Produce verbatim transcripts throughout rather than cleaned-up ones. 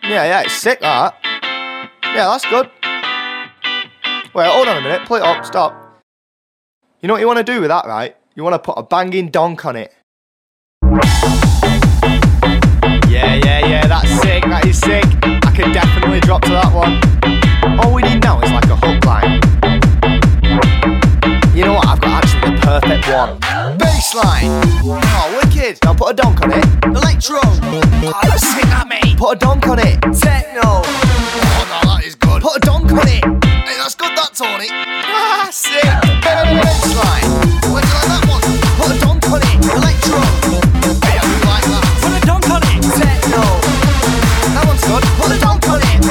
Yeah, yeah, it's sick, that. Yeah, that's good. Wait, hold on a minute. Play it up. Stop. You know what you want to do with that, right? You want to put a banging donk on it. Yeah, yeah, yeah, that's sick. That is sick. I can definitely drop to that one. All we need now is like a hook line. You know what? I've got actually the perfect one. Bassline. Oh, wicked. Now put a donk on it. Electro. Oh, that's sick, that, mate. Put a donk on it. Techno. Oh, no, that is good. Put a donk on it. Hey, that's good, that, Tony. Ah, sick. Bassline. Where do you like that one? Put a donk on it. Electro. Hey, I do like that. Put a donk on it. Techno. That one's good. Put a donk on it.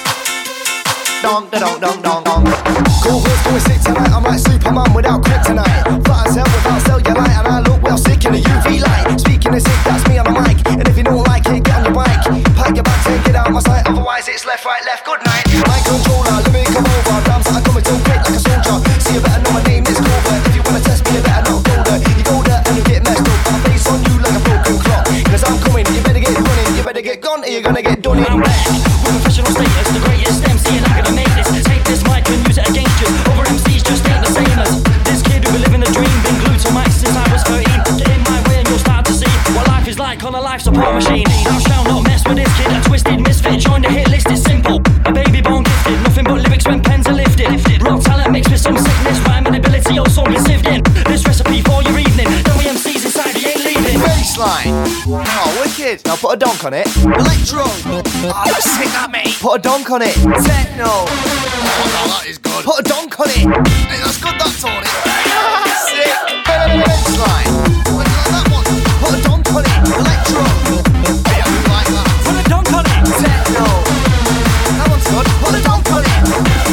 Donk, da donk, donk, donk, donk. Cool horse going sick tonight. I'm like Superman without kryptonite. Flat as hell without cellulite. And I look well sick in the U V light. Speaking of sick, that's me on the mic. And if you don't like it, get on your bike. Pack your bags and get out my sight. Otherwise it's left, right, left, good night. My controller, let me come over. Rams that are coming so quick like a soldier. See, you better know my name is Clover. If you wanna test me, you better not go there. You go there and you get messed up. My face on you like a broken clock. Cause I'm coming, you better get running. You better get gone or you're gonna get done in. I'm back with professional status, the greatest M C, and I'm gonna make this. Take this mic and use it against you. Over M Cs just ain't the same as this kid who been living the dream. Been glued to mic since I was thirteen. Get in my way and you'll start to see what life is like on a life support machine. Thou shalt not mess with this kid, a twisted misfit. Join the hit list, it's simple. A baby born gifted, nothing but lyrics when pens are lifted. Raw talent mixed with some sickness, rhyming ability also been sifted. This recipe for your evening. W M Cs inside, he ain't leaving. Bassline. Oh, wicked. Now put a donk on it. Electro. Oh, that's sick, that, mate. Put a donk on it. Techno. Oh, no, that is good. Put a donk on it. Hey, that's good, that, Tony. Sick. Bassline. Where do you like that one? Put a donk on it. Electro. Hey, I do like that. Put a donk on it. Techno. That one's good. Put a donk on it.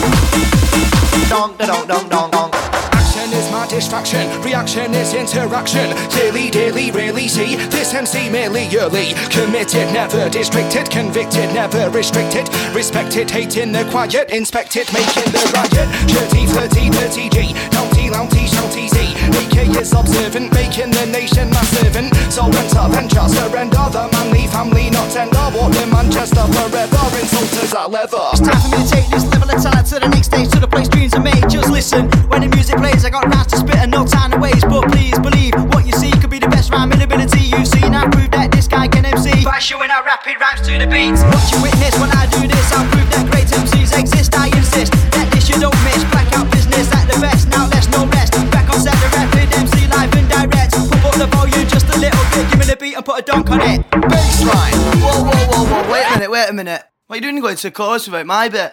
Donk, da donk, donk, donk, donk. Action is my distraction, reaction is interaction. Clearly, daily, really see this M C merely yearly. Committed, never distracted, convicted, never restricted. Respected, hating the quiet, inspected, making the riot. Shirty, flirty, dirty G, naughty, louty, shouty Z. A K is observant, making the nation my servant. So enter, venture, surrender, the manly family not tender. Walk in Manchester forever, insulters are leather. It's time for me to take this level of talent to the next stage, to the place dreams are made. Just listen, when the music plays, I got rounds to spit and no time to waste. But please believe, what you see could be the best rhyming ability you've seen. I prove that this guy can M C by showing out rapid rhymes to the beats. What you witness when I do this, I'll prove that great M Cs exist. I insist that this you don't miss. Blackout business at the best, now let's no rest. Back on set, the rapid M C live and direct. Pump up the volume just a little bit, give me the beat and put a donk on it. Bassline. Whoa, whoa, whoa, whoa, wait a minute, wait a minute. What are you doing going to the chorus without my bit?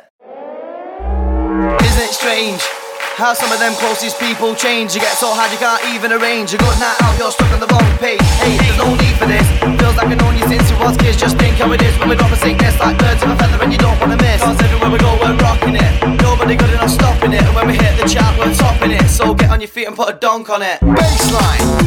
Isn't it strange how some of them closest people change? You get so hard you can't even arrange. A good night out, you're stuck on the wrong page. Hey, there's no need for this. Feels like I've known you since you was kids. Just think how it is when we drop a sickness like birds of a feather and you don't wanna miss. Cause everywhere we go we're rocking it. Nobody good enough stopping it. And when we hit the chart we're topping it. So get on your feet and put a donk on it. Bassline.